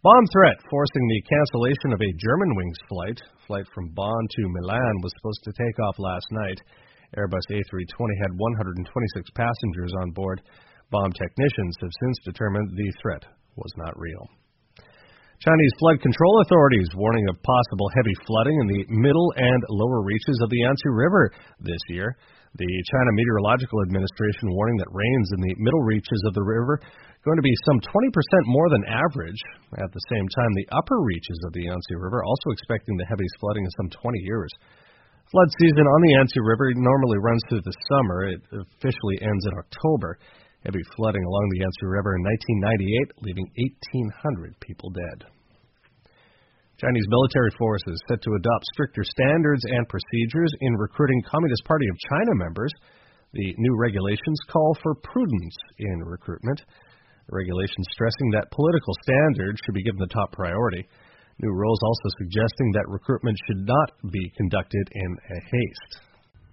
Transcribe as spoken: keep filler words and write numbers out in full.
Bomb threat forcing the cancellation of a Germanwings flight. Flight from Bonn to Milan was supposed to take off last night. Airbus A three twenty had one hundred twenty-six passengers on board. Bomb technicians have since determined the threat was not real. Chinese flood control authorities warning of possible heavy flooding in the middle and lower reaches of the Yangtze River this year. The China Meteorological Administration warning that rains in the middle reaches of the river going to be some twenty percent more than average. At the same time, the upper reaches of the Yangtze River also expecting the heaviest flooding in some twenty years. Flood season on the Yangtze River normally runs through the summer. It officially ends in October. Heavy flooding along the Yangtze River in nineteen ninety-eight, leaving eighteen hundred people dead. Chinese military forces set to adopt stricter standards and procedures in recruiting Communist Party of China members. The new regulations call for prudence in recruitment. The regulations stressing that political standards should be given the top priority. New rules also suggesting that recruitment should not be conducted in a haste.